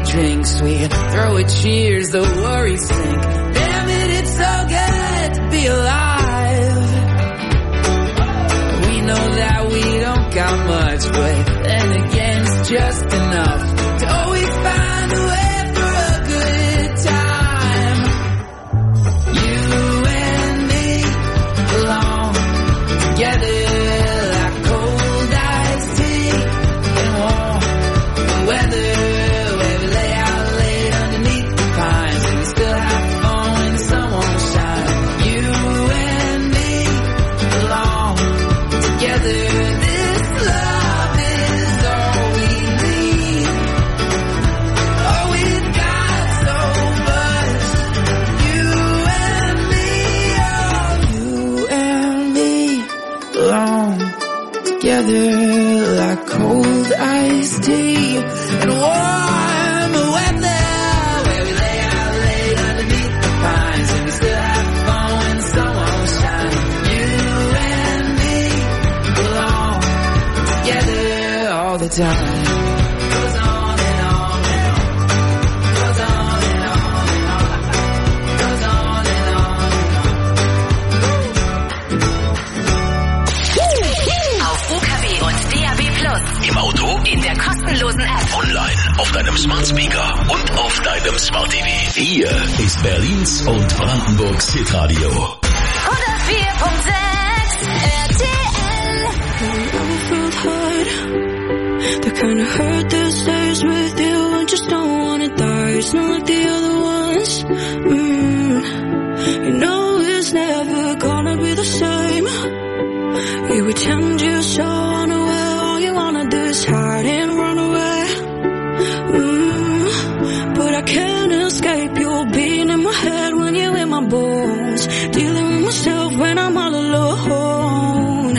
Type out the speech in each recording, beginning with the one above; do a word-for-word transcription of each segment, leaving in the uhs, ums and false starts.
drinks, we throw a cheers, the worries sink. Damn it, it's so good to be alive. We know that we don't got much, but then again it's just enough to always find a way for a good time. You and me belong together like cold iced tea and warm weather, where we lay out late underneath the pines and we still have fun when the sun won't shine. You and me belong together. This love is all we need. Oh, we've got so much. You and me, oh, you and me belong together like cold iced tea and warm weather, where we lay out late underneath the pines and we still have fun when the sun won't shine. You and me belong together all the time. Goes on and on and on. Goes on and on and on. Goes on and on and on. Auf U K W und D A B Plus. Im Auto, In der kostenlosen App. online, auf deinem Smart Speaker und auf deinem Smart T V. Hier ist Berlins und Brandenburgs Hitradio. hundertvier Komma sechs R T L. Never felt hurt. The kind of hurt that stays with you and just don't wanna die. It's not like the other ones. Mm. You know it's never gonna be the same. You pretend you're so unaware. All you wanna do is hide and run away. Mm. But I can't escape your being in my head when you're in my bones. Dealing with myself when I'm all alone.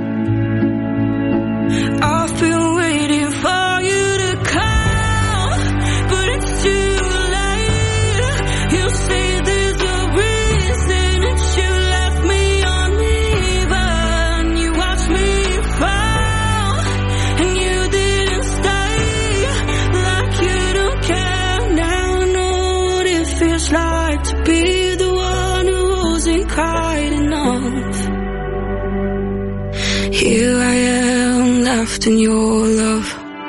I've been waiting for you to come, but it's too late. You say there's a reason that you left me uneven. You watched me fall, and you didn't stay. Like you don't care now. I know what it feels like to be the one who wasn't quite enough. Here I am, left in your love.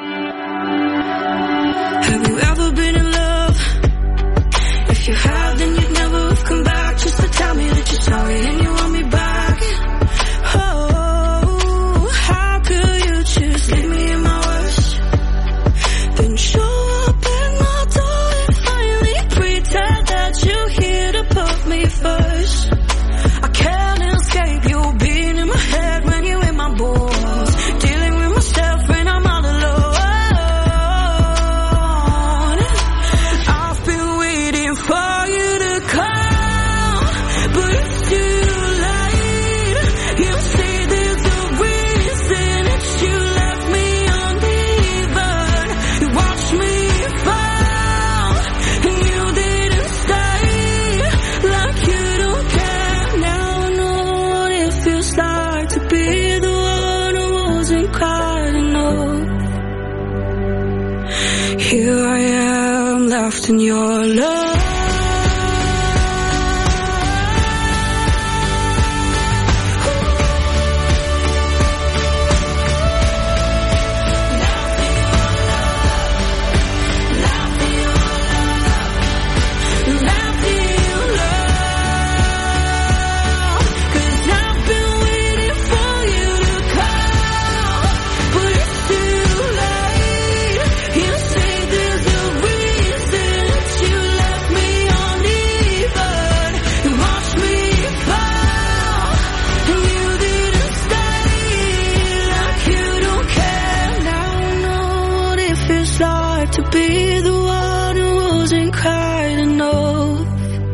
Have you ever been in love? If you have, then you'd never have come back just to tell me that you're sorry and you want me back. Oh, how could you just leave me in my worst? Then show up at my door and finally pretend that you're here to put me first. I can't escape you being in my head when you're in my bones. Dealing with myself when I'm all alone. I've been waiting for you to come, but it's too late. You say there's a reason that you left me uneven. You watched me fall, and you didn't stay. Like you don't care now. I know what it feels like to be the one who wasn't quite enough. Here I am, left in your love. To be the one who wasn't quite enough.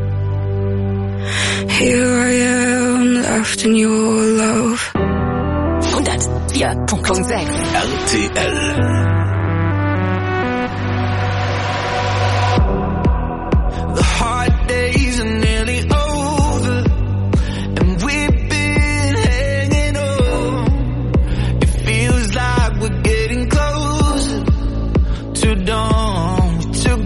Here I am, left in your love. hundertvier Komma sechs R T L. The hard days are nearly over, and we've been hanging on. It feels like we're getting closer to dawn. We took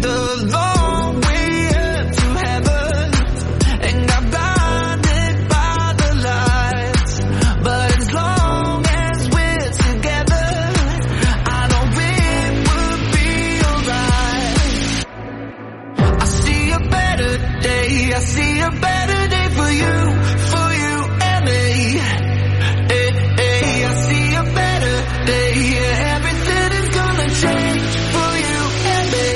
day. Yeah, everything is gonna change for you and me.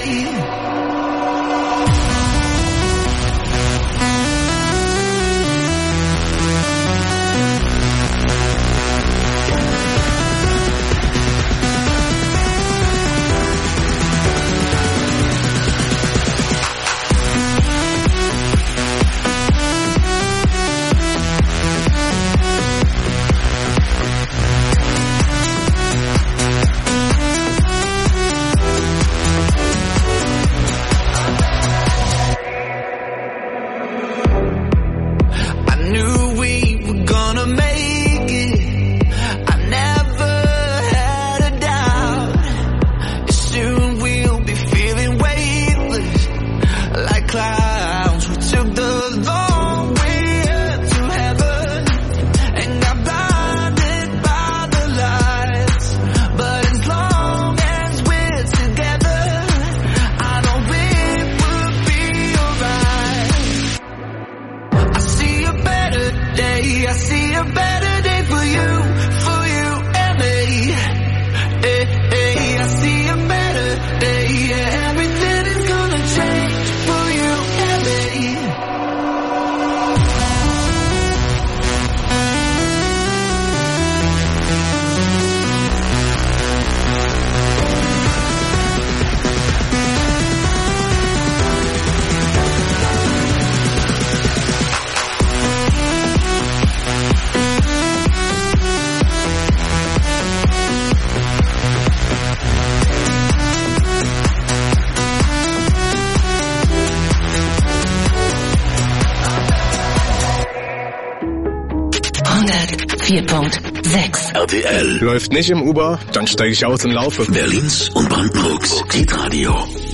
vier Komma sechs. R T L. Läuft nicht im Uber, dann steige ich aus und laufe. Berlins und Brandenburgs Hitradio.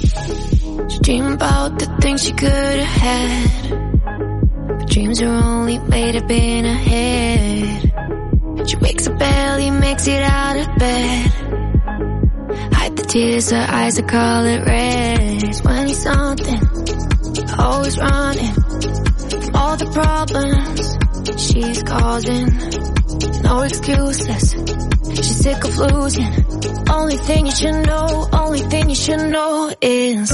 She dream about the things she could have had, but dreams are only made up in her head. She wakes up early, makes it out of bed, hide the tears, her eyes are color red. twenty something, always running from all the problems she's causing. No excuses, she's sick of losing. Only thing you should know, only thing you should know is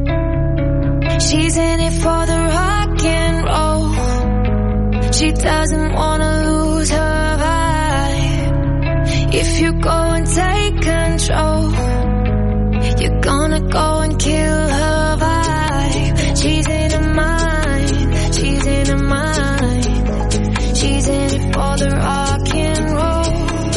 she's in it for the rock and roll. She doesn't wanna lose her vibe. If you go and take control, you're gonna go and kill her vibe. She's in her mind, she's in her mind. She's in it for the rock and roll.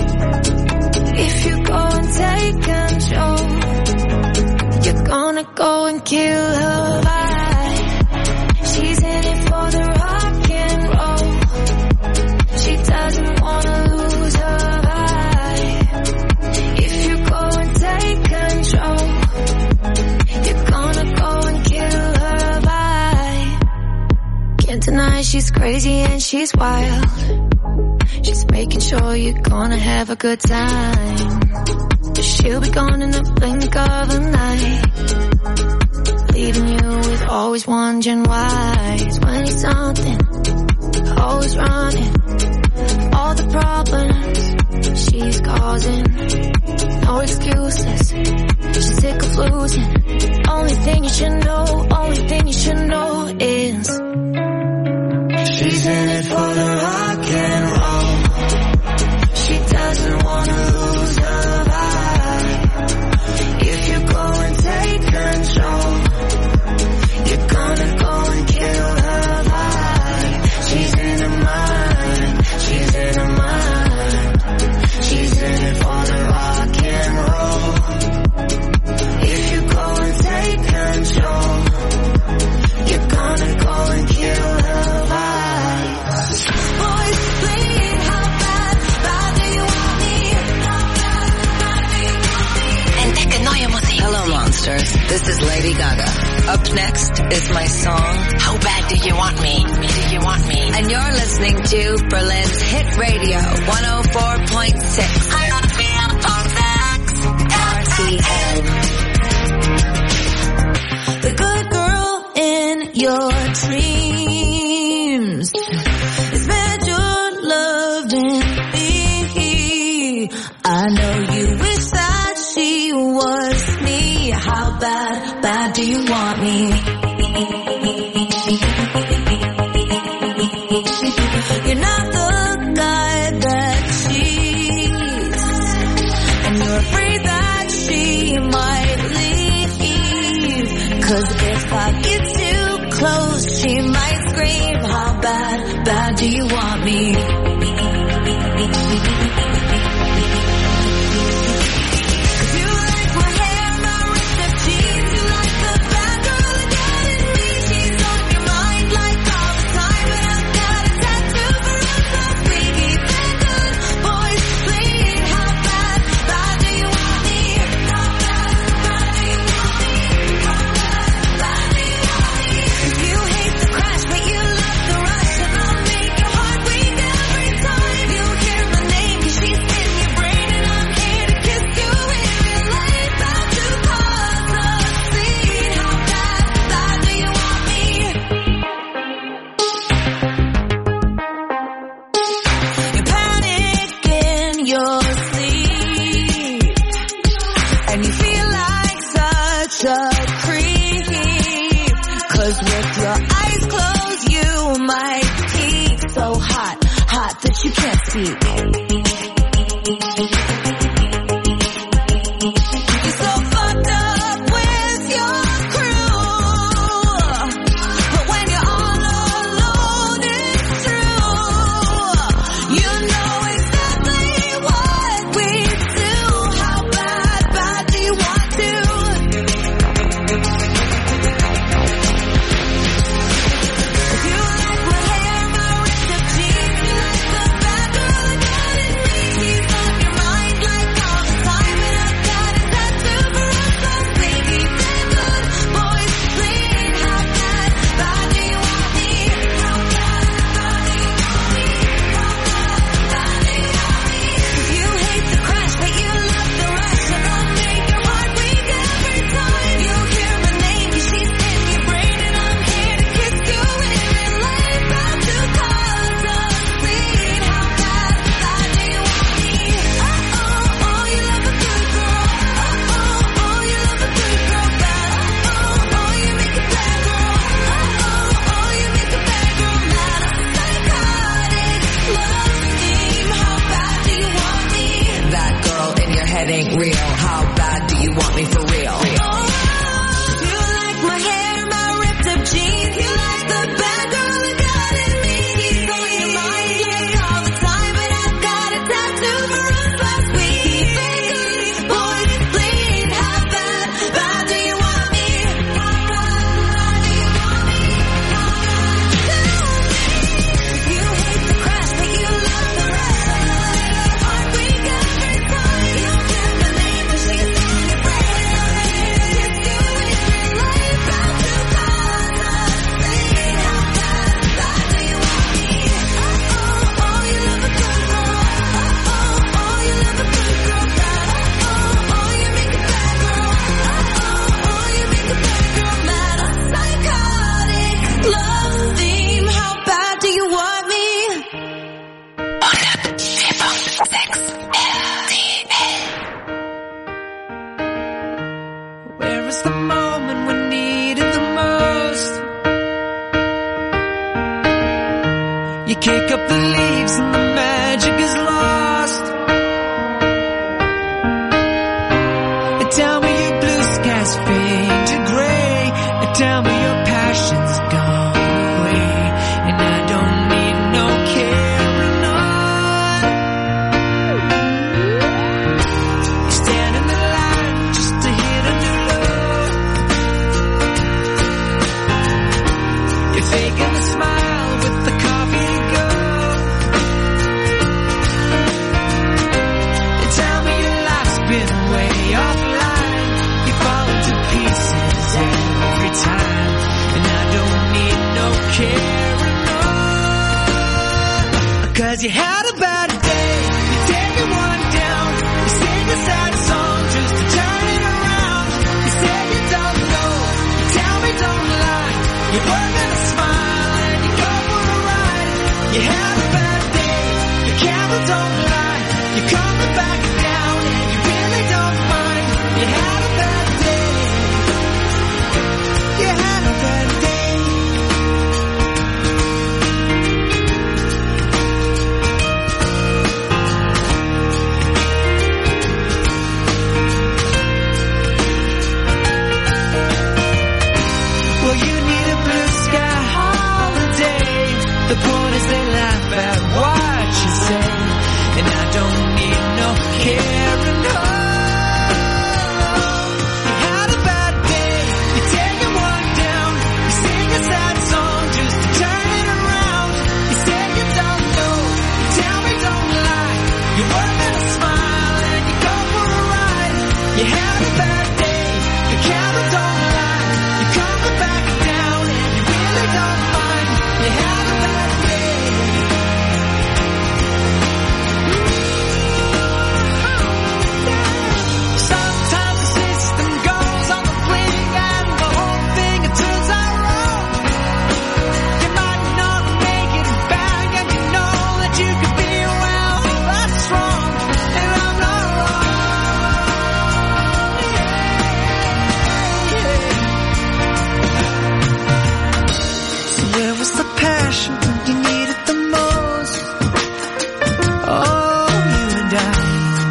If you go and take control, you're gonna go and kill her vibe. She's in it for the rock and roll. She doesn't wanna lose her vibe. If you go and take control, you're gonna go and kill her vibe. Can't deny she's crazy and she's wild. She's making sure you're gonna have a good time. She'll be gone in the blink of an eye, leaving you with always wondering why. Twenty something, always running all the problems she's causing. No excuses, she's sick of losing. Only thing you should know, only thing you should know is she's in it for the rock and roll. She doesn't wanna lose her vibe. If you go and take control, you're gonna go and kill her vibe. She's in her mind, she's in her mind. She's in it for the rock and roll. If you go and take control, you're gonna go and kill her vibe. Boys, please, how bad, bad do you want me? Entdecke neue Musik. Hello monsters, this is Lady Gaga. Up next is my song, How Bad Do You Want Me? Do you want me? and you're listening to Berlin's Hit Radio, one oh four point six I gotta feel R T L. The good girl in your dreams is meant your loved in me. I know you If I get too close, she might scream. How bad, bad do you want me? You can't speak. You're so fucked up with your crew, but when you're all alone, it's true. You know exactly what we do. How bad, bad do you want to? If you like my hair, my ripped up jeans, you like the bad girl I got in me. She's on your mind like all the time, and I've got a tattoo for us last week. Keep it good, boys, please. How bad, bad do you want me? How bad, bad do you want me? How bad, bad do you want me? If you hate the crash, but you love the rush, and I'll make your heart weak every time you hear my name, 'cause she's in your brain, and I'm here to kiss you in your life. About to cause a scene. How bad, bad do you want me? Oh, oh, oh, you love a good girl. Oh, oh, oh, you love a good girl bad. Oh, oh, you make a bad girl. Oh, oh, oh, you make a bad girl mad. A psychotic love scheme. How bad do you want me? That girl in your head ain't real. How bad do you want me for real? Oh, you like my hair, my ripped up jeans. You like the bad girl I got in me. She's on your mind like all the time, but I've got a tattoo for us last week. Keep it good, boys, please. How bad, bad do you want me? How bad, bad do you want me? How bad, tell me. If you hate the crash, but you love the rush, I know your heart weak every time you hear my name, 'cause she's on your brain, and I'm here to kiss you in your life. About to cause a scene. How bad, bad do you want me? Oh, oh, oh, you love a good girl. Oh, oh, oh, you love a good girl bad. Oh, oh, you make a bad girl. Oh, oh, you make a bad girl mad. A psychotic love theme. How bad do you want me? Where is the moment we need it the most? You kick up the leaves and the magic is lost. Tell me your blue skies fade to gray. Tell me your passion's gone away, and I don't need no carrying on. You stand in the line just to hit a new low. You're faking a smile with the coffee to go.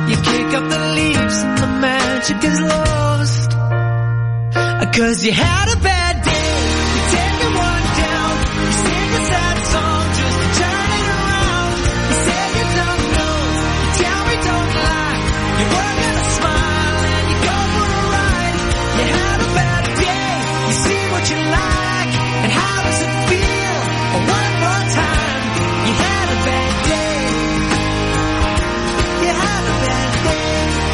You kick up the leaves and the magic is lost. Cause you had a bad day, you take one down, you sing a sad song just to turn it around. You say you don't know, you tell me don't lie, you work on a smile and you go for a ride. You had a bad day, you see what you like, and how does it feel? Oh, one more time, you had a bad day, you had a bad day.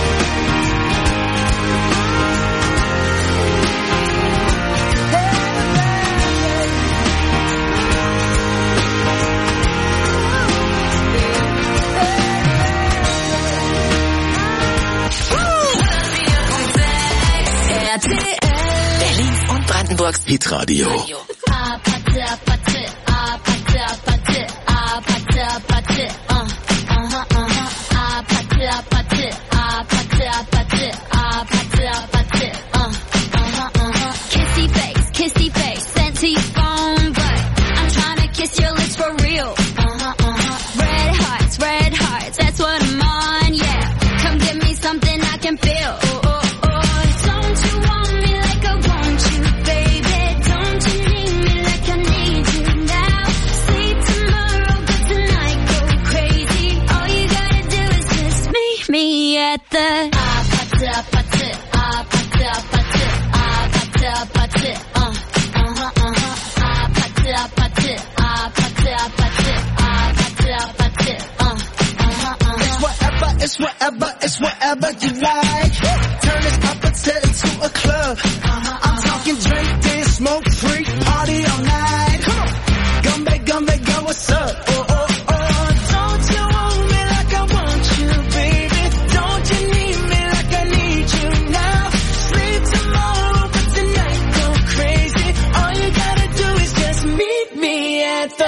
Berlin und Brandenburgs Hitradio. Kissy face, kissy face, sent to your phone, but I'm trying to kiss your lips for real. Red hearts, red hearts, that's what I'm on, yeah. Come give me something I can feel. Oh, oh, oh. Don't you want me like I want you, baby? Don't you need me like I need you now? Sleep tomorrow, but tonight go crazy. All you gotta do is just meet me at the It's whatever, it's whatever you like. Turn this opposite into a club. I'm talking drink, dance, smoke, freak, party all night. Come on, Gumbe, Gumbe, go, what's up? Oh, oh, oh. Don't you want me like I want you, baby? Don't you need me like I need you now? Sleep tomorrow, but tonight go crazy. All you gotta do is just meet me at the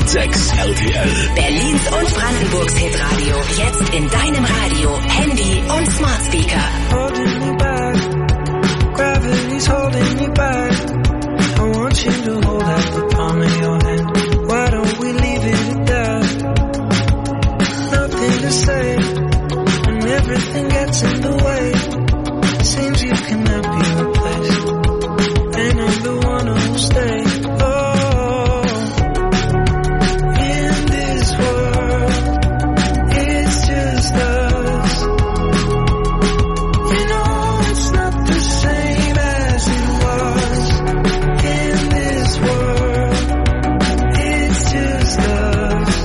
Komma sechs L T L. Berlins und Brandenburgs Hitradio. Jetzt in deinem Radio, Handy und Smart Speaker. Holding me back, gravity's holding me back. I want you to hold out the palm of your hand. Why don't we leave it at that? Nothing to say, and everything gets in the way. Seems you cannot be replaced, and I'm the one who'll stay. Oh, in this world, it's just us. You know it's not the same as it was. In this world, it's just us.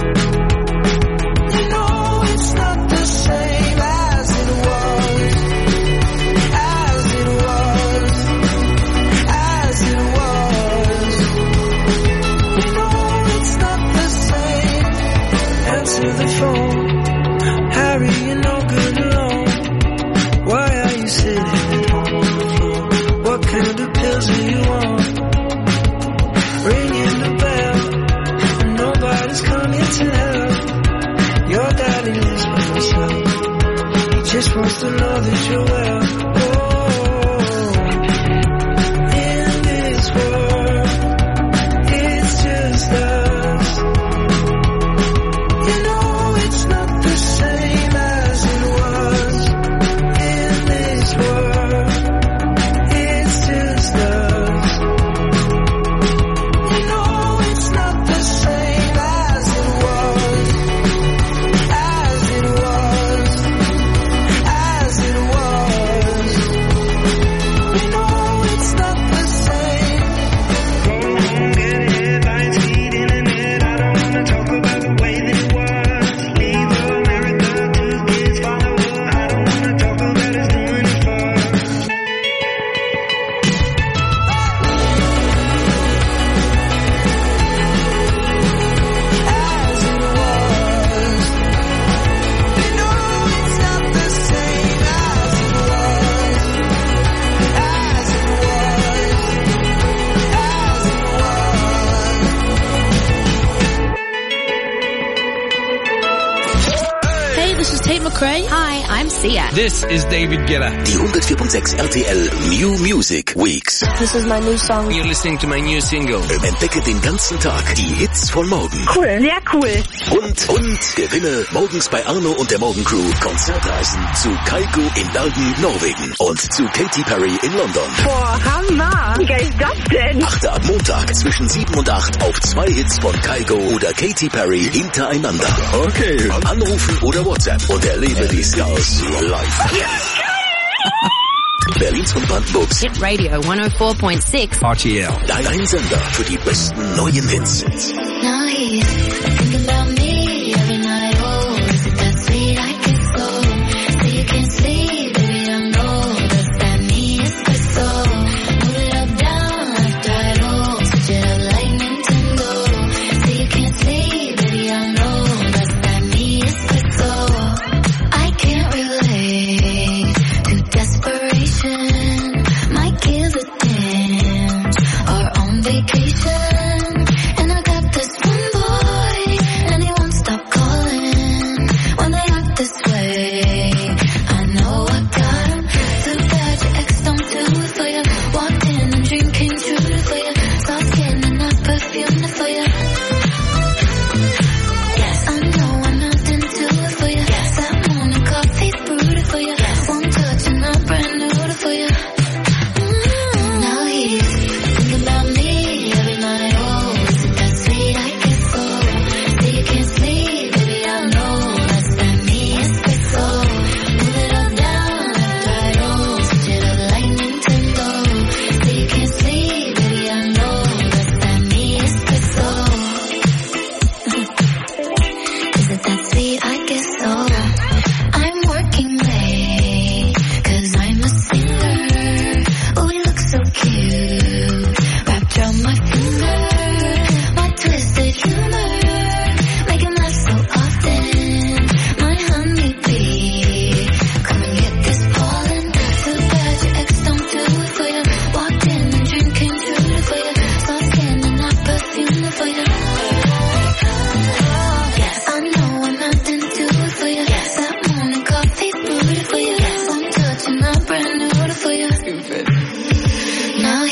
You know it's not the same as it was. As it was. As it was. You know it's not the same. Answer the phone. Harry, you're no good alone. Why are you sitting at home on the floor? What kind of pills are you on? Ringing the bell, and nobody's coming to help. Your daddy lives by himself. He just wants to know that you're well. Oh, in this world, it's just us. You know it's not the same as it was. In this world, it's just us. You know it's not the same as it was. As it was. As it was. You know it's not the same. Go home, get headlines, feed internet. I don't wanna talk about the way that it was. Leave America, two kids follow her. I don't wanna talk about us doing it first. As it was. You know it's not the same as it was. As it was. As it was. Hey, this is Tate McRae. Hi, I'm Sia. This is David Guetta. Die hundertvier Komma sechs L T L New Music Weeks. This is my new song. You're listening to my new single. Entdecke den ganzen Tag die Hits von morgen. Cool, sehr cool. Und, und gewinne morgens bei Arno und der Morgencrew Konzertreisen zu Kygo in Bergen, Norwegen und zu Katy Perry in London. Boah, Hammer. Wie geil ist das denn? Achte ab Montag zwischen sieben und acht auf zwei Hits von Kygo oder Katy Perry hintereinander. Okay. Anrufen oder WhatsApp und erlebe die Stars live. Berlins und Brandenburgs Hit Radio hundertvier Komma sechs. R T L. dein Sender für die besten neuen Hits. Now he's thinking about me every night. Oh, is it that sweet? I get so. So you can't sleep, baby, I know. Does that mean it's the soul? Move it up, down, left, right, oh. Switch it up like Nintendo. So you can't sleep, baby, I know. Does that mean it's the soul? I can't relate to desperation. My kids are dance or on vacation. And I got this one boy, and he won't stop calling when they act this way. I know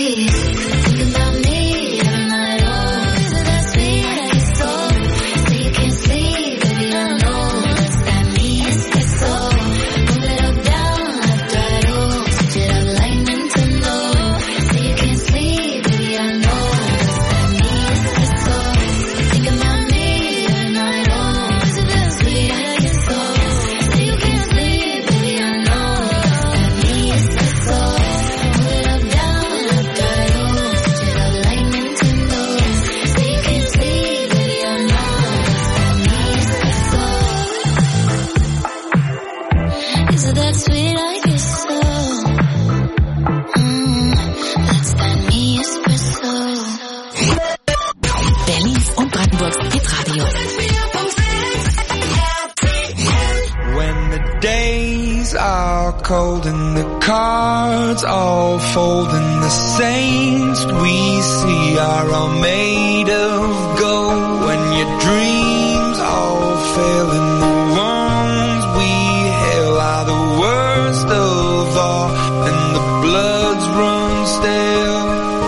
cold and the cards all fold and the saints we see are all made of gold. When your dreams all fail and the ones we hail are the worst of all and the bloods run stale.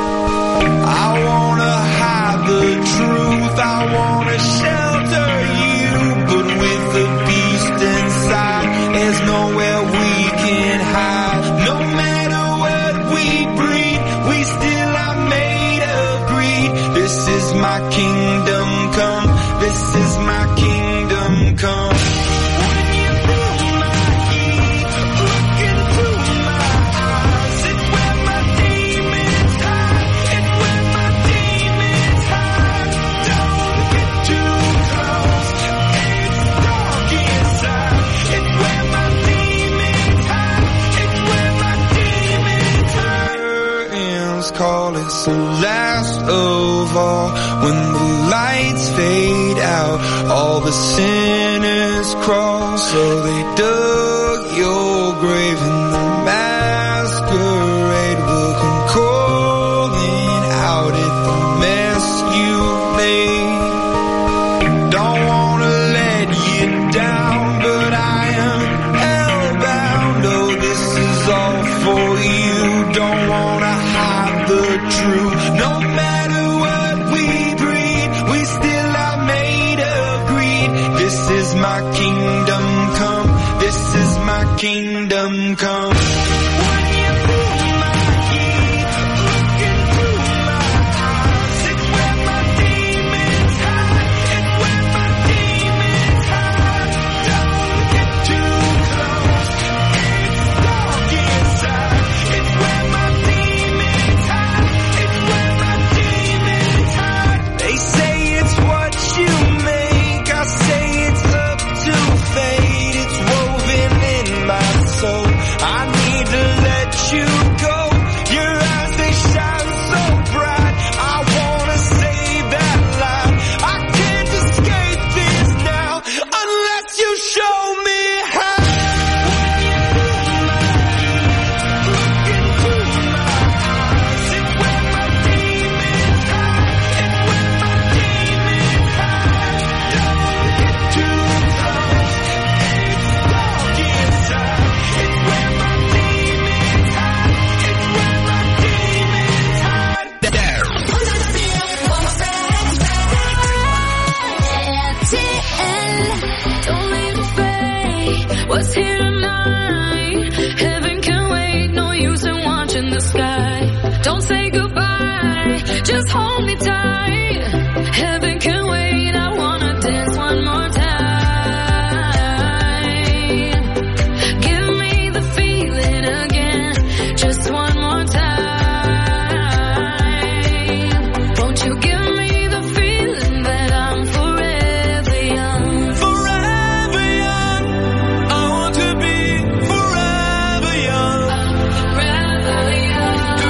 I wanna hide the truth, I wanna shelter you, but with the beast inside there's nowhere we can hide. No matter what we breed, we still are made of greed. This is my kingdom come, this is my kingdom come. When you feel my heat, look into my eyes, it's where my demons hide, it's where my demons hide. Don't get too close, it's dark inside, it's where my demons hide, it's where my demons hide. Curtains call it the last of all. When the lights fade out, all the sinners crawl. So they dug your grave and the masquerade will come calling out at the mess you made. Don't wanna let you down, but I am hellbound. Oh, this is all for you. Don't wanna hide the truth. No matter what we breed, we still are made of greed. This is my kingdom come, this is my kingdom come. When you feel my heat, look into my eyes, it's where my demons hide, it's where my demons hide. Don't get too close, it's dark inside, it's where my demons hide, it's where my demons hide. They say it's what you make, I say it's up to fate. It's woven in my soul, I need to let you go. Your eyes, they shine so bright, I wanna save that light. I can't escape this now, unless you show me how. When you feel my heat, look into my eyes, it's where my demons hide, it's where my demons hide. Don't get too close, it's dark inside, it's where my demons hide, it's where my demons hide. Don't leave me fade. What's here tonight? Heaven can wait. No use in watching the sky. Don't say goodbye. Just hold me tight. Heaven can wait. I wanna dance one more time. Give me the feeling again. Just one more time. Won't you give me the feeling that I'm forever young? Forever young, I want to be forever young. Forever young.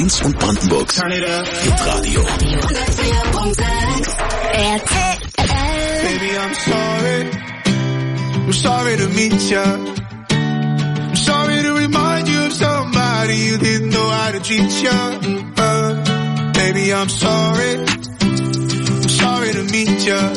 Mainz und Brandenburgs Hitradio. R T L. Baby, I'm sorry. I'm sorry to meet ya. I'm sorry to remind you of somebody you didn't know how to treat ya. Uh, baby, I'm sorry. I'm sorry to meet ya.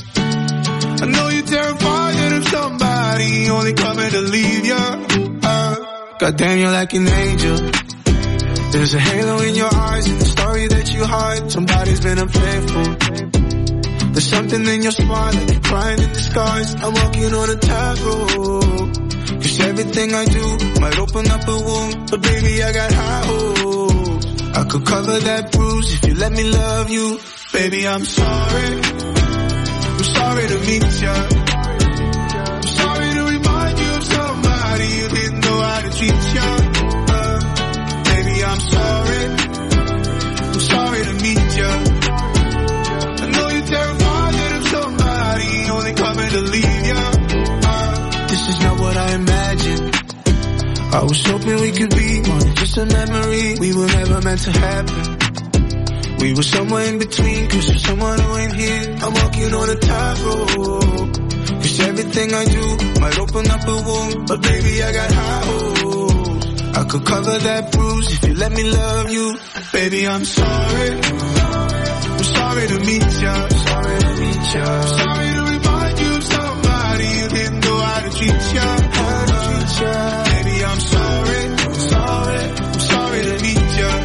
I know you're terrified of somebody only coming to leave ya. Uh, goddamn, you're like an angel. There's a halo in your eyes and the story that you hide. Somebody's been unfaithful. There's something in your smile like you're crying in disguise. I'm walking on a tightrope. Cause everything I do might open up a wound. But baby, I got high hopes. I could cover that bruise if you let me love you. Baby, I'm sorry. I'm sorry to meet ya. I'm sorry to remind you of somebody you didn't know how to treat ya. Uh, baby, I'm sorry. I'm sorry to meet ya. I know you're terrified of somebody only coming to leave ya. Uh, this is not what I imagined. I was hoping we could be more than just a memory. We were never meant to happen. We were somewhere in between, cause you're someone who ain't here. I'm walking on a tightrope. Cause everything I do might open up a wound. But baby, I got high hopes. I could cover that bruise if you let me love you. Baby, I'm sorry. I'm sorry to meet ya. Sorry to meet ya. Sorry to remind you of somebody you didn't know how to treat ya. How to treat ya. Baby, I'm sorry. Sorry. I'm sorry to meet ya.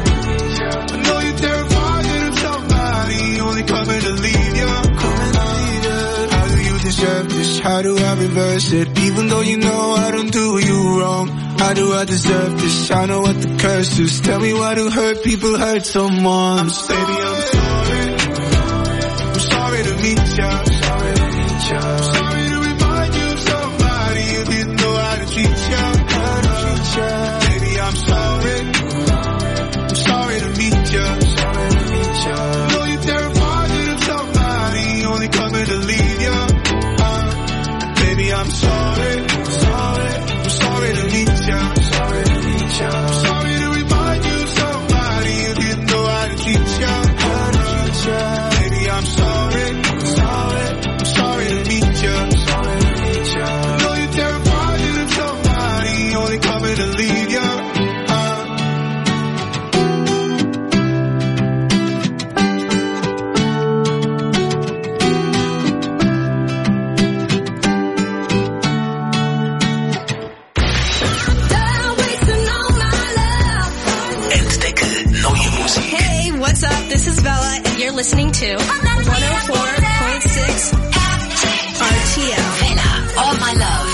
I know you're terrified of somebody only coming to leave ya. Coming to leave ya. How do you deserve this? How do I reverse it? Even though you know I don't do you wrong. How do I deserve this? I know what the curse is. Tell me why do hurt people hurt someone? Baby, I'm sorry. I'm sorry to meet ya. Sorry to meet ya. Sorry to remind you of somebody you didn't know how to treat ya. How to treat ya. Baby, I'm sorry. I'm sorry to meet ya. Sorry to meet ya. I know you're terrified of somebody only coming to leave ya. Uh, baby, I'm sorry. Sorry. I'm sorry to meet ya. Sorry to meet ya. I'm sorry to remind you of somebody you didn't know how to treat ya. How to treat ya. Baby, I'm sorry. Sorry. I'm sorry to meet ya. Sorry to meet ya. I know you're terrified of somebody only coming to leave ya. Uh, Hey, what's up? This is Bella, and you're listening to one oh four point six R T L. Bella, all my love.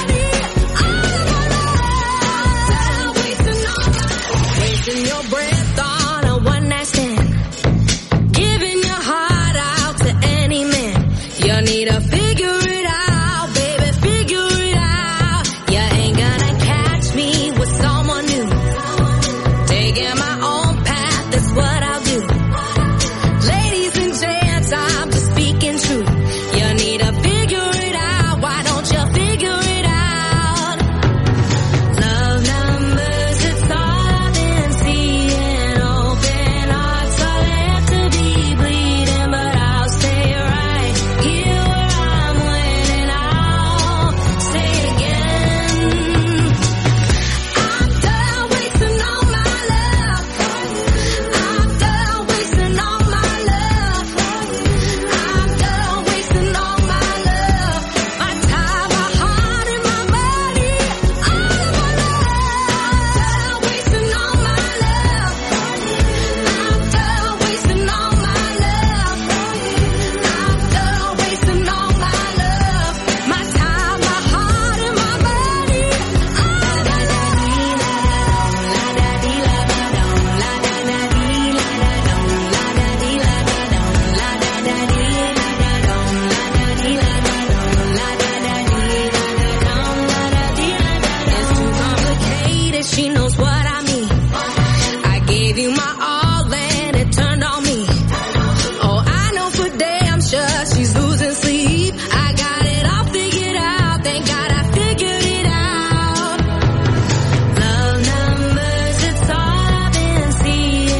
Wasting your breath on a one night stand, giving your heart out to any man. You need to figure it out, baby, figure it out. You ain't gonna catch me with someone new. Taking my own path, that's what I'll do. Ladies and gents, I'm just speaking truth. You need to figure it out, why don't you figure it out? Love numbers, it's all I've been seeing. Open hearts are left to be bleeding, but I'll stay right here where I'm winning. I'll say it again. I'm done wasting all my love. I'm done wasting all my love. I'm done wasting all my love. My time, my heart, and my body. All of my love. Wasting all my love. I'm done wasting all my love. I'm done wasting all my love. My time, my heart, and my body. All of my love. La da dee la da dum, la da da dee la da dum, la da dee la da dum, la da da dee la da dum, la da dee la da dum, la da da dee la da dum, la da dee la da dum. It's too complicated, she knows what I mean. I gave you my all and it turned on me. Oh, I know for damn sure she's losing sleep. I got it all figured out, thank God I figured it out. Love numbers, it's all I've been seeing.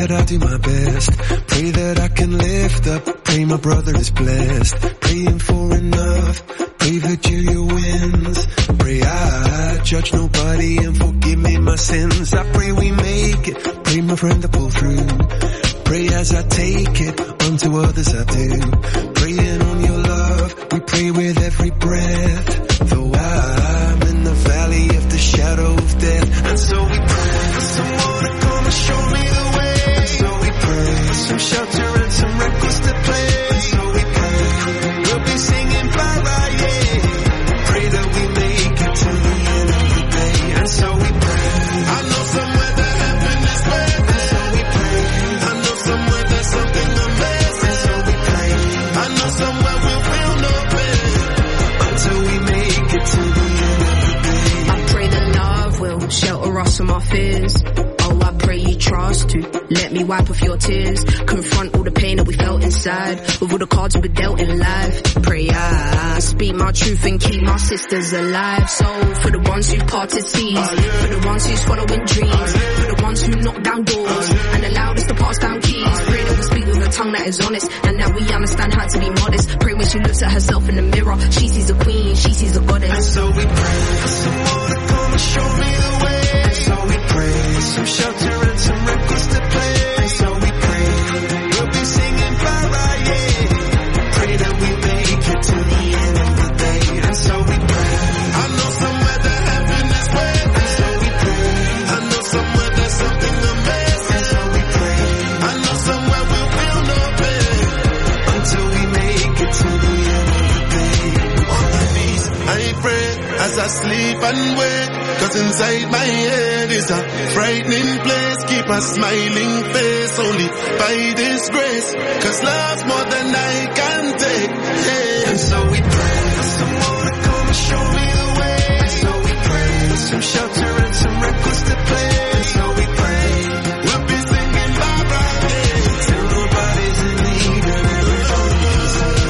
that I do my best. Pray that I can lift up. Pray my brother is blessed. Praying for enough. Pray that Julia wins. Pray I judge nobody and forgive me my sins. I pray we make it. Pray my friend to pull through. Pray as I take it, unto others I do. Praying on your love, we pray with every breath. Though I'm in the valley of the shadow of death. And so we pray for someone to come and show me the way. And so we pray for some shelter and some records to play. And so we pray, we'll be singing bye-bye, yeah. Pray that we make it to the end of the day. And so we pray, I know somewhere that heaven is waiting. And so we pray, I know somewhere there's something amazing. And so we pray, I know somewhere we will no pain. Until we make it to the end of the day. I pray that love will shelter us from our fears. Oh, I pray you trust to let me wipe off your tears. Confront all the pain that we felt inside with all the cards we were dealt in life. Pray I speak my truth and keep my sisters alive. So for the ones who parted seas, for the ones who's following dreams, for the ones who knock down doors and allowed us to pass down keys. Pray that we speak with a tongue that is honest and that we understand how to be modest. Pray when she looks at herself in the mirror, she sees a queen, she sees a goddess. And so we pray for someone to come and show me the way. And so we pray for some shelter and some records to play. And so we pray, we'll be singing bye-bye, yeah. Pray that we make it to the end of the day. And so we pray, I know somewhere that heaven is waiting. And so we pray, I know somewhere there's something amazing. And so we pray, I know somewhere we will no pain. Until we make it to the end of the day. On my knees, I pray as I sleep and wake. Cause inside my head is a frightening place. Keep a smiling face only by this grace. Cause love's more than I can take. Yeah. And so we pray for someone to come and show me the way. And so we pray for some shelter and some records to play. And so we pray, we'll be singing bye-bye, yeah. Till nobody's in need and everybody can sing.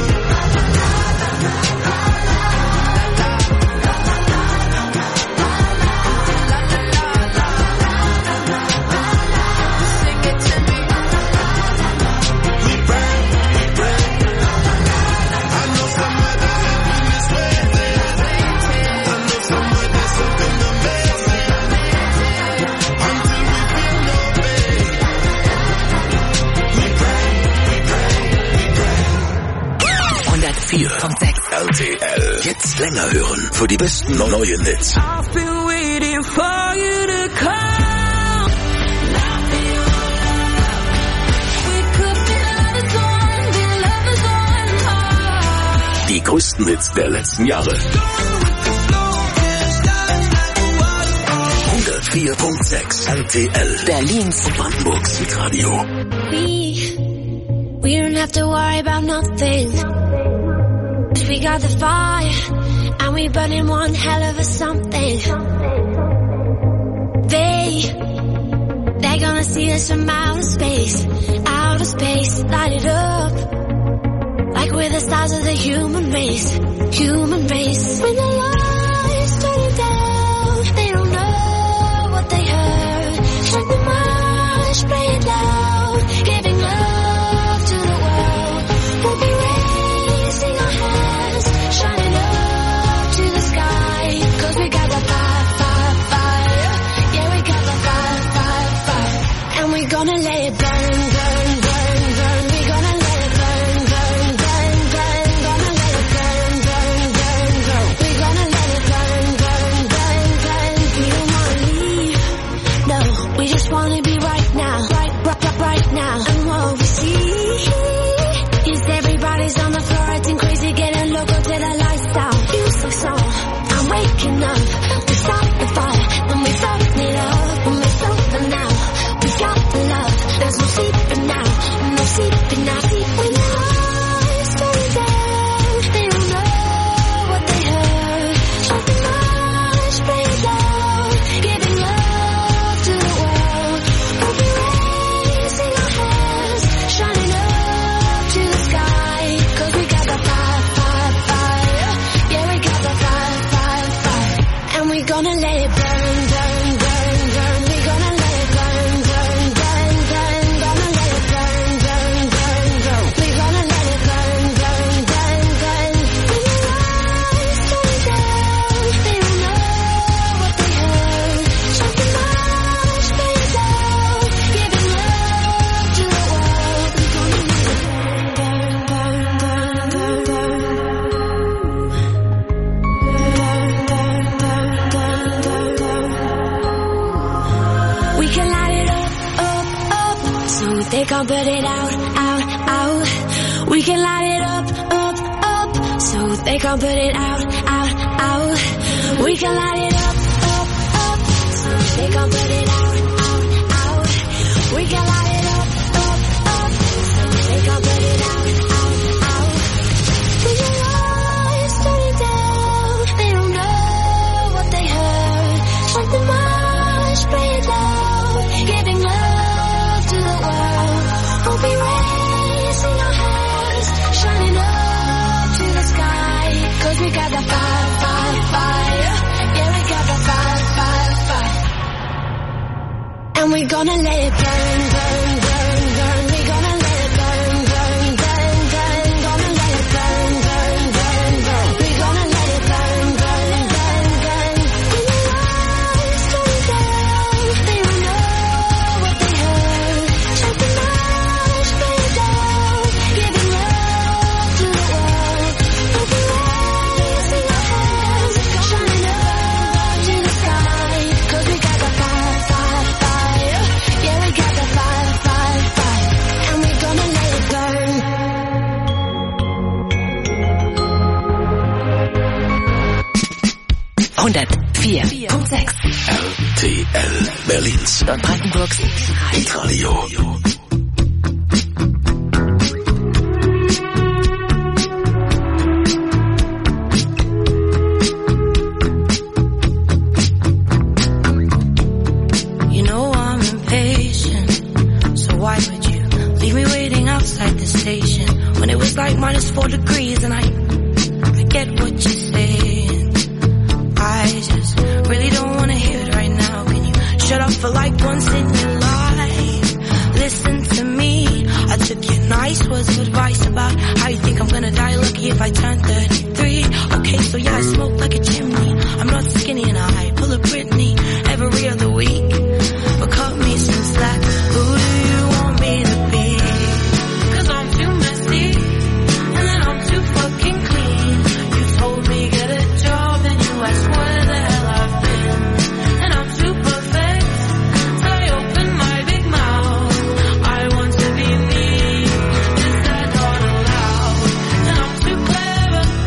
R T L. Jetzt länger hören für die besten neuen Hits. I've been waiting for you to come. We could be lovers on, be lovers on. Die größten Hits der letzten Jahre. hundertvier Komma sechs R T L. Berlins und Brandenburgs Hitradio. We, we don't have to worry about nothing. We got the fire, and we burning one hell of a something. They, they're gonna see us from outer space, outer space, light it up. Like we're the stars of the human race, human race. When the lights turn down, they don't know what they heard. Shut the march, play it loud, giving love to the world. We'll be raising our hands, shining up to the sky. Cause we got the fire, fire, fire. Yeah, we got the fire, fire, fire. And we're gonna let it burn, burn, burn, burn. We're gonna let it burn, burn, burn, burn. Gonna let it burn, burn, burn, burn. We're gonna let it burn, burn, burn, burn. We don't wanna leave, no. We just wanna be right now, right, right, right, right now. And what we see is everybody's on the floor acting crazy, getting loco till the lights out. Music song, I'm waking up. We start the fire, and we burn it up. And we're sober now, we got the love. There's no sleeping now, no sleeping now. When the lights turn down, they don't know what they heard. Shut the march, play it loud, giving love to the world. We'll be raising our hands, shining up to the sky. Cause we got the fire, fire, fire. Yeah, we got the fire, fire, fire. And we're gonna let it burn, burn, burn, burn. We're gonna let it burn, burn, burn, burn, burn. they can't put it out, out, out. We can light it up, up, up, so they can't put it out, out, out. We can light it up, up, up, so they can't put it out, out, out. We can light it up, up, up, so they can't put it out, out, out. When your lights turning down, they don't know what they heard. Something much, play it loud, giving love to the world. We'll be raising our hands, shining up to the sky. Cause we got the fire, fire, fire. Yeah, we got the fire, fire, fire. And we're gonna let it burn, burn, burn, burn. We're gonna let it burn, burn, burn, burn. Gonna let it burn, burn, burn, burn. We're gonna let it burn, burn, burn, burn. When the lights going down, they don't know what they heard. Check the match, play it down, giving love to the world. We'll be raising our hands, shining up to the sky. Cause we got the fire, fire, fire. Yeah, we got the fire, fire, fire. And we're gonna let it burn. hundertvier Komma sechs R T L Berlins und Brandenburgs Hitradio. You know I'm impatient, so why would you leave me waiting outside the station when it was like minus four degrees and I, I get what you're saying. I just really don't want to hear it right now. Can you shut up for like once in your life? Listen to me. I took your nice words of advice about how you think I'm gonna die lucky if I turn thirty-three. Okay, so yeah, I smoke like a chimney. I'm not skinny and I pull a Britney every other week. But cut me some slack. Who do you want me to be? Cause I'm too messy and then I'm too fucking clean. You told me get a job and you asked where the hell I've been. And I'm too perfect, so I open my big mouth. I want to be me, just that not allowed. And I'm too clever,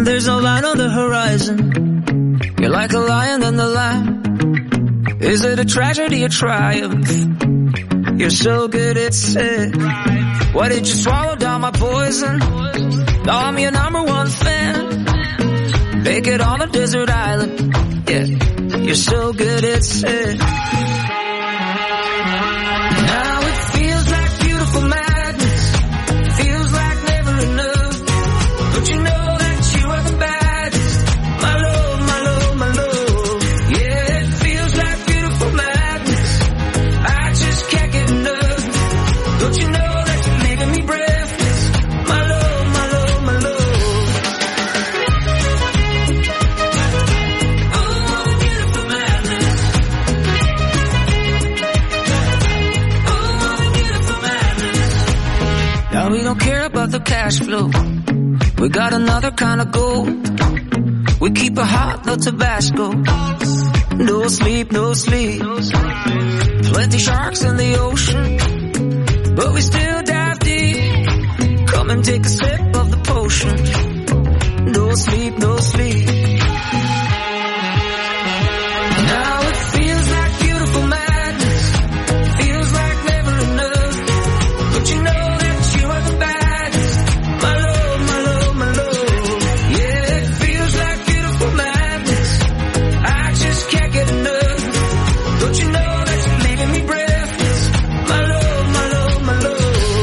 there's no line on the horizon. You're like a lion in the lamb. Is it a tragedy or triumph? You're so good at it. Why did you swallow down my poison? Now I'm your number one fan. Bake it on a desert island. Yeah, you're so good at it. Now it feels like beautiful madness. Feels like never enough. But you know that you are the baddest. My love, my love, my love. Yeah, it feels like beautiful madness. I just can't get enough. Don't you know that you're leaving me breathless? My love, my love, my love. Oh, beautiful madness. Oh, beautiful madness. Now we don't care about the cash flow. We got another kind of gold. We keep it hot, no Tabasco. No sleep, no sleep. Plenty sharks in the ocean, but we still dive deep. Come and take a sip of the potion. No sleep, no sleep. Now it feels like beautiful madness. Feels like never enough. But you know that you are the baddest. My love, my love, my love. Yeah, it feels like beautiful madness. I just can't get enough. Don't you know that you're leaving me breathless? My love, my love, my love.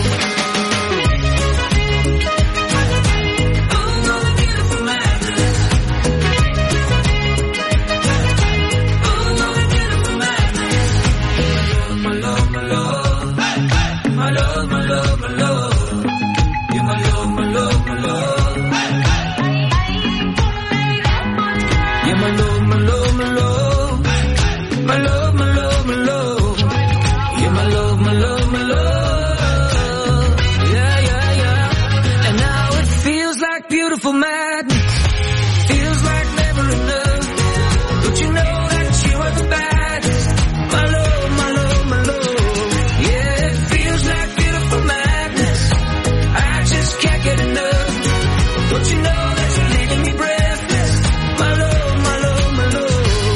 Oh, beautiful madness. Oh, beautiful madness. My love, my love. My love, my love, my love. You're my love, my love, my love. You're my love, my love, my love. My love, my love, my love. You're my love, my love, my love. Yeah, yeah, yeah. And now it feels like beautiful madness. Feels like never enough. Don't you know that you are the baddest? My love, my love, my love. Yeah, it feels like beautiful madness. I just can't get enough. Don't you know that you're leaving me breathless? My love, my love, my love.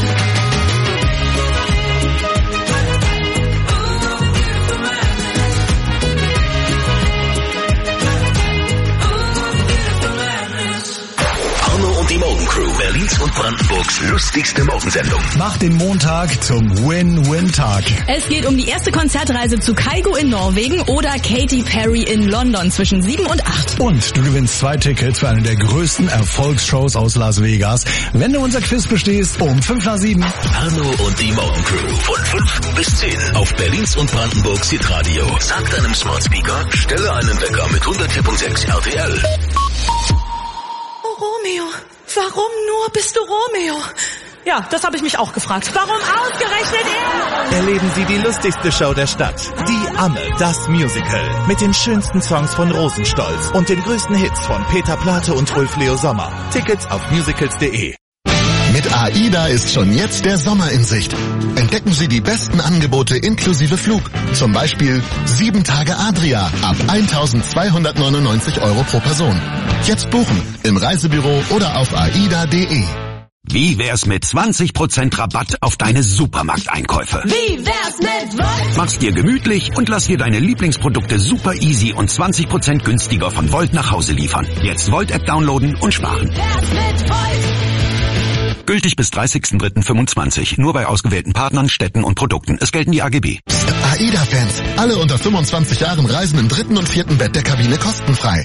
Arno und die Morgencrew, Berlins und Brandenburgs lustigste Morgensendung. Macht den Montag zum Win-Win-Tag. Es geht um die erste Konzertreise zu Kygo in Norwegen oder Katy Perry in London zwischen sieben und acht. Und du gewinnst zwei Tickets für eine der größten Erfolgsshows aus Las Vegas, wenn du unser Quiz bestehst um fünf nach sieben. Arno und die Morgencrew von fünf bis zehn auf Berlins und Brandenburgs Hitradio. Sag deinem Smart Speaker, stelle einen Wecker mit hundertvier Komma sechs R T L. Oh, Romeo, warum nur bist du Romeo? Ja, das habe ich mich auch gefragt. Warum ausgerechnet er? Erleben Sie die lustigste Show der Stadt. Die Amme, das Musical. Mit den schönsten Songs von Rosenstolz und den größten Hits von Peter Plate und Ulf Leo Sommer. Tickets auf musicals punkt de. Mit AIDA ist schon jetzt der Sommer in Sicht. Entdecken Sie die besten Angebote inklusive Flug. Zum Beispiel sieben Tage Adria ab eintausendzweihundertneunundneunzig Euro pro Person. Jetzt buchen im Reisebüro oder auf aida punkt de. Wie wär's mit zwanzig Prozent Rabatt auf deine Supermarkteinkäufe? Wie wär's mit Volt? Mach's dir gemütlich und lass dir deine Lieblingsprodukte super easy und zwanzig Prozent günstiger von Volt nach Hause liefern. Jetzt Volt-App downloaden und sparen. Wie wär's mit Volt? Gültig bis dreißigsten dritten fünfundzwanzig. Nur bei ausgewählten Partnern, Städten und Produkten. Es gelten die A G B. AIDA-Fans, alle unter fünfundzwanzig Jahren reisen im dritten und vierten Bett der Kabine kostenfrei.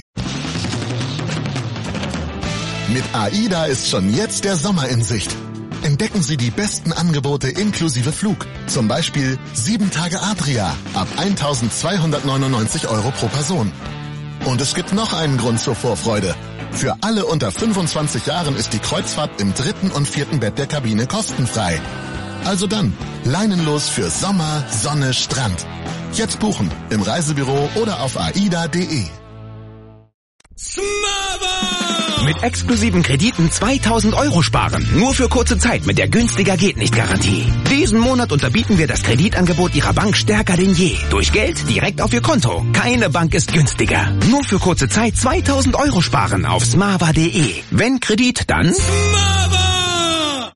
Mit AIDA ist schon jetzt der Sommer in Sicht. Entdecken Sie die besten Angebote inklusive Flug. Zum Beispiel sieben Tage Adria ab eintausendzweihundertneunundneunzig Euro pro Person. Und es gibt noch einen Grund zur Vorfreude. Für alle unter fünfundzwanzig Jahren ist die Kreuzfahrt im dritten und vierten Bett der Kabine kostenfrei. Also dann, leinenlos für Sommer, Sonne, Strand. Jetzt buchen im Reisebüro oder auf aida punkt de. Mit mit exklusiven Krediten zweitausend Euro sparen. Nur für kurze Zeit mit der günstiger geht nicht Garantie. Diesen Monat unterbieten wir das Kreditangebot Ihrer Bank stärker denn je. Durch Geld direkt auf Ihr Konto. Keine Bank ist günstiger. Nur für kurze Zeit zweitausend Euro sparen auf smava punkt de. Wenn Kredit, dann Smava!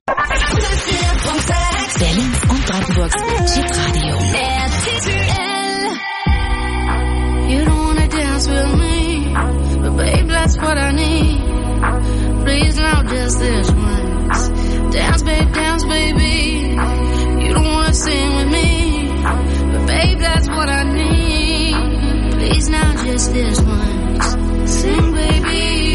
Berlin und Brandenburgs Hitradio. R T L. You don't wanna dance with me, but babe, that's what I need. Please now, just this once. Dance, babe, dance, baby. You don't wanna sing with me, but babe, that's what I need. Please now, just this once. Sing, baby.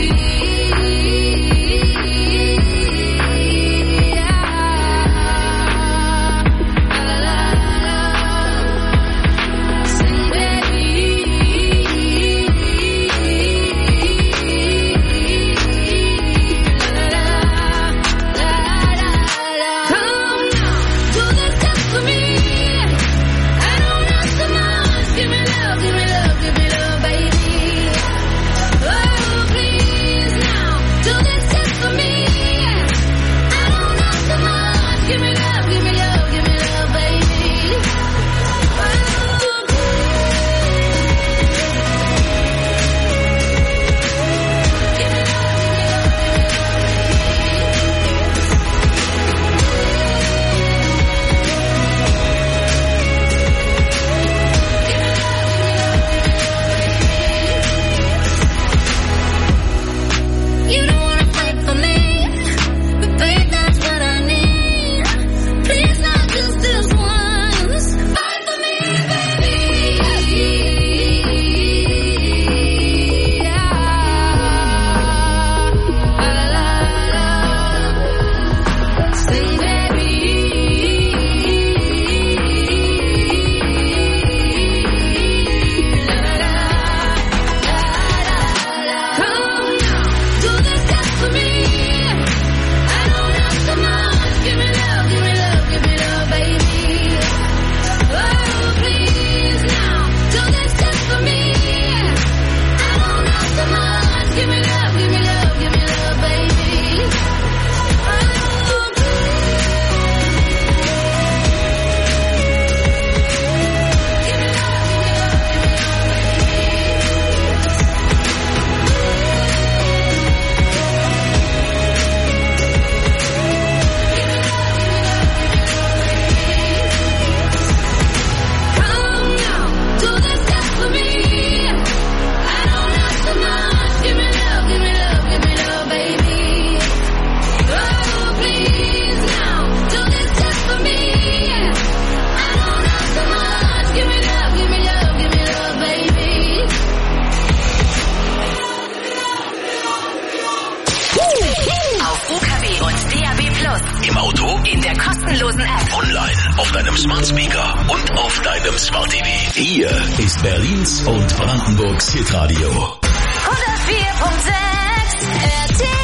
Im Auto, in der kostenlosen App, online, auf deinem Smart Speaker und auf deinem Smart T V. Hier ist Berlins und Brandenburgs Hitradio. hundertvier Komma sechs R T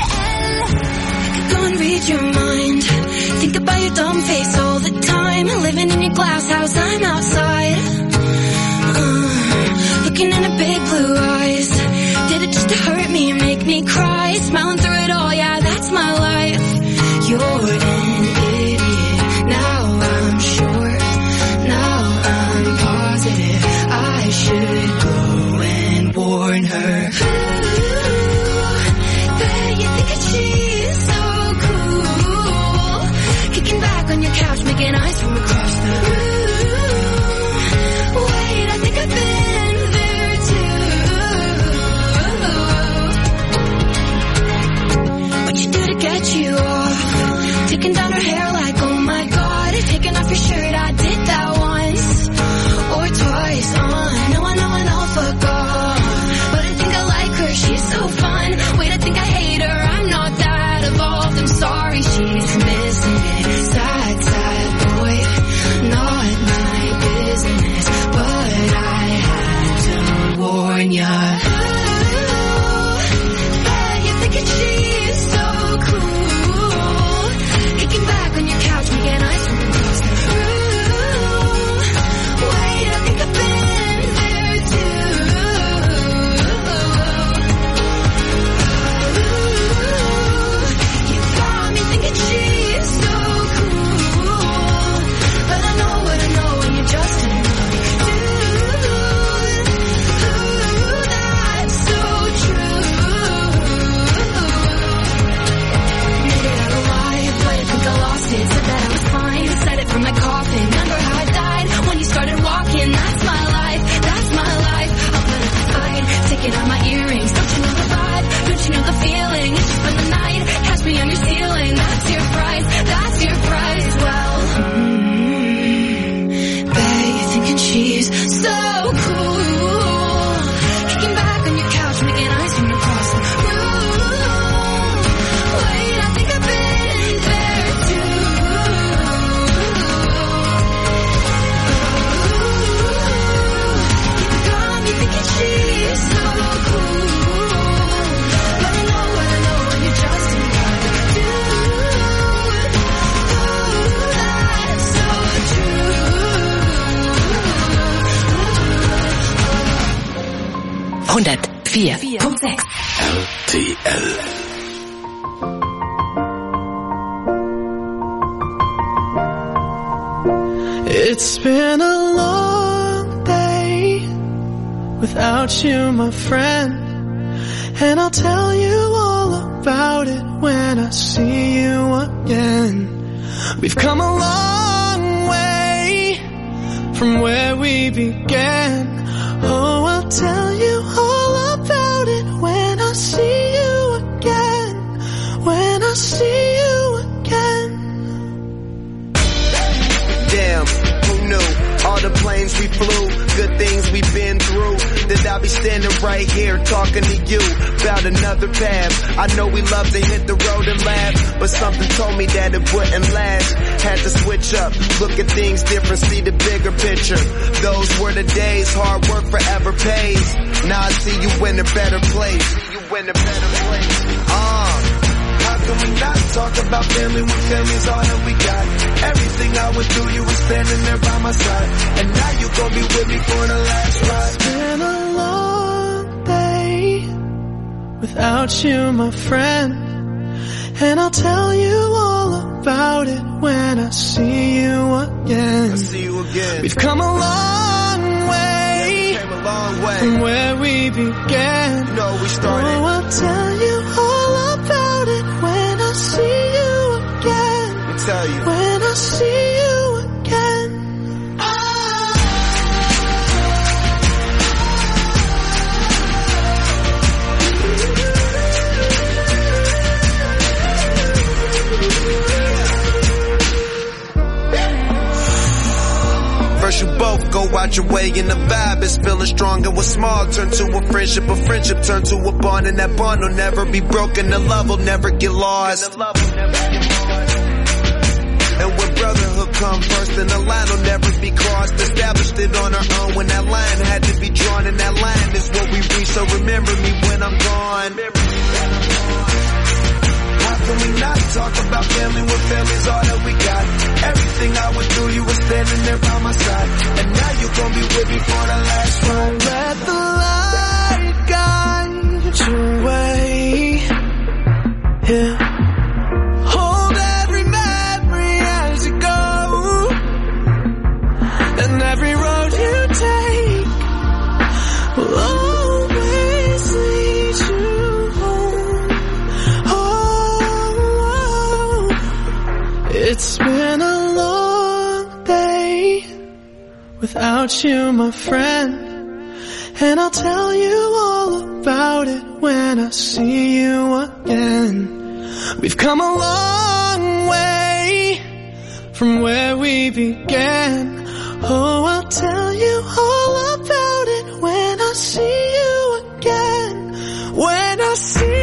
L. Go and read your mind. Think about your dumb face all the time. Living in your glass house, I'm outside. Uh, looking in the big blue eyes. Did it just to hurt me and make me cry? Smiling through it all, yeah, that's my life. You're an idiot. Now I'm sure. Now I'm positive. I should go and warn her. You think that she's so cool, kicking back on your couch, making eyes from across the room. Wait, I think I've been there too. hundertvier Komma sechs. R T L. It's been a long day without you, my friend, and I'll tell you all about it when I see you again. We've come a long way from where we began. Oh, I'll tell you all about it when I see you again, when I see you again. Damn, who knew? All the planes we flew, good things we've been through, that I'll be standing right here talking to you about another path. I know we love to hit the road and laugh, but something told me that it wouldn't last. Had to switch up, look at things different, see the bigger picture. Those were the days, hard work forever pays. Now I see you in a better place. See you in a better place. Uh. How can we not talk about family when family's all that we got? Everything I went through, you were standing there by my side, and now you gon' be with me for the last ride. It's been a long day without you, my friend, and I'll tell you all about it when I see you again. I see you again. We've come a long way, yeah, we came a long way from where we began. You know we started. Oh, I'll tell you all about it when I see you again. Let me tell you. When I see you again. First you both go out your way and the vibe is feeling strong, and what's small turn to a friendship, a friendship turn to a bond, and that bond will never be broken, the love will never get lost. And when brotherhood come first, then the line will never be crossed. Established it on our own when that line had to be drawn, and that line is what we reach, so remember me when I'm gone. How can we not talk about family when family's all that we got? Everything I went through, you were standing there by my side, and now you gon' be with me for the last ride. Let the light guide your way, yeah. Hold every memory as you go, and every road you take will always lead you home. Oh, it's been a long day without you, my friend, and I'll tell you all about it when I see you again. We've come a long way from where we began. Oh, I'll tell you all about it when I see you again. When I see you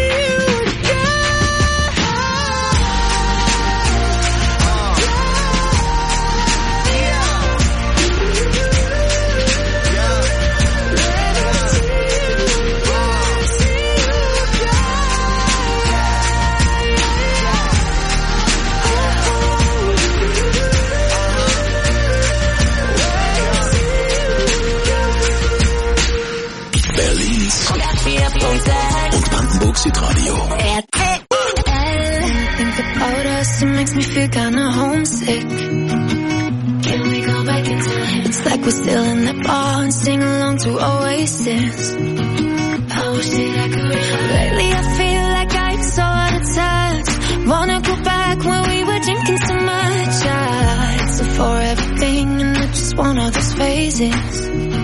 und Brandenburg Südradio. R T L. Think about us, it makes me feel kinda homesick. Can we go back in time? It's like we're still in the bar and sing along to Oasis. I wish that I could. Lately I feel like I'm so out of touch. Wanna go back when we were drinking so much. I, it's a for everything and I just want all those phases.